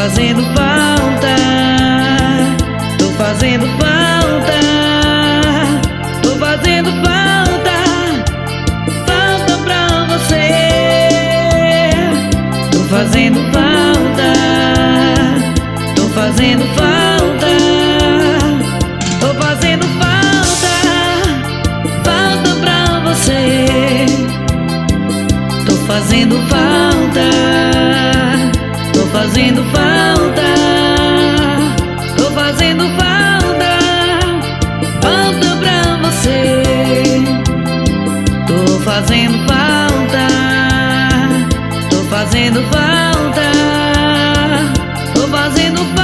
fazendo falta, tô fazendo falta, tô fazendo falta, falta pra você. Tô fazendo falta, tô fazendo falta, tô fazendo falta, falta pra você. Tô fazendo falta, tô fazendo falta, tô fazendo falta, falta pra você. Tô fazendo falta, tô fazendo falta, tô fazendo falta.